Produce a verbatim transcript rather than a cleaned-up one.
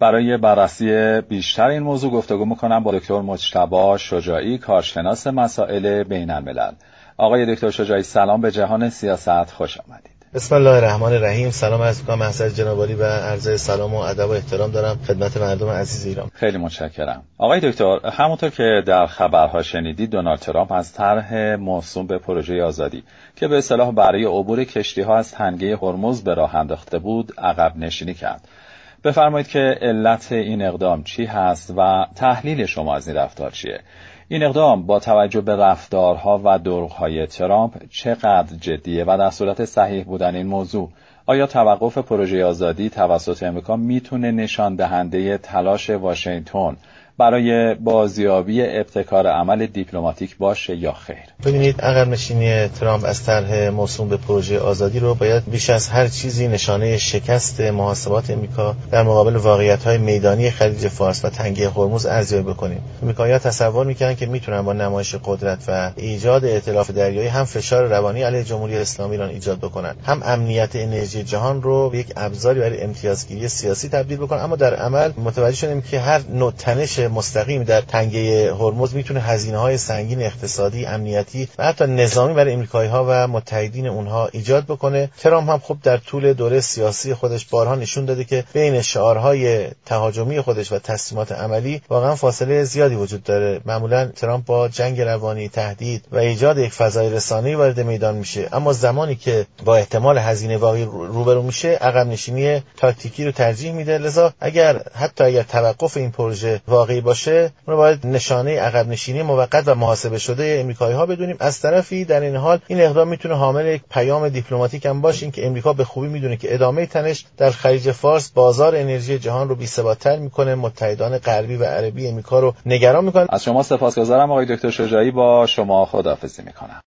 برای بررسی بیشتر این موضوع گفتگو میکنم با دکتر مجتبی شجاعی، کارشناس مسائل بین الملل. آقای دکتر شجاعی، سلام، به جهان سیاست خوش آمدید. بسم الله الرحمن الرحیم. سلام عرض می‌کنم محضر جناب عالی و عرض سلام و ادب و احترام دارم خدمت مردم عزیز ایران. خیلی متشکرم. آقای دکتر، همونطور که در خبرها شنیدید، دونالد ترامپ از طرح موسوم به پروژه آزادی که به اصطلاح برای عبور کشتی‌ها از تنگه هرمز به راه انداخته بود، عقب نشینی کرد. بفرمایید که علت این اقدام چی هست و تحلیل شما از این رفتار چیه؟ این اقدام با توجه به رفتارها و دروغ‌های ترامپ چقدر جدیه و در صورت صحیح بودن این موضوع آیا توقف پروژه آزادی توسط امریکا میتونه نشان دهنده تلاش واشنگتن برای بازیابی ابتکار عمل دیپلماتیک باشه یا خیر؟ ببینید، عقب نشینی ترامپ از طرح موسوم به پروژه آزادی رو باید بیش از هر چیزی نشانه شکست محاسبات امریکا در مقابل واقعیت‌های میدانی خلیج فارس و تنگه هرمز ارزیابی بکنیم. امریکایی‌ها تصور می‌کردن که میتونن با نمایش قدرت و ایجاد ائتلاف دریایی هم فشار روانی علیه جمهوری اسلامی ایران ایجاد بکنن، هم امنیت انرژی جهان رو به یک ابزاری برای امتیازگیری سیاسی تبدیل بکنن. اما در عمل متوجه شدیم که هر نوع تنش مستقیم در تنگه هرمز میتونه هزینه‌های سنگین اقتصادی، امنیتی و حتی نظامی برای امریکایی‌ها و متحدین اونها ایجاد بکنه. ترامپ هم خب در طول دوره سیاسی خودش بارها نشون داده که بین شعارهای تهاجمی خودش و تصمیمات عملی واقعا فاصله زیادی وجود داره. معمولا ترامپ با جنگ روانی، تهدید و ایجاد یک فضای رسانه‌ای وارد میدان میشه، اما زمانی که با احتمال هزینه واقعی روبرو میشه، عقب نشینی تاکتیکی رو ترجیح میده. لذا اگر حتی اگر توقف این پروژه واقعی باشه، ما باید نشانه عقب نشینی موقت و محاسبه شده امریکایی‌ها بدونیم. از طرفی در این حال این اقدام میتونه حامل یک پیام دیپلماتیک هم باشه، اینکه امریکا به خوبی میدونه که ادامه تنش در خلیج فارس بازار انرژی جهان رو بی‌ثبات‌تر میکنه، متحدان غربی و عربی امریکا رو نگران میکنه. از شما سپاسگزارم آقای دکتر شجاعی، با شما خداحافظی میکنم.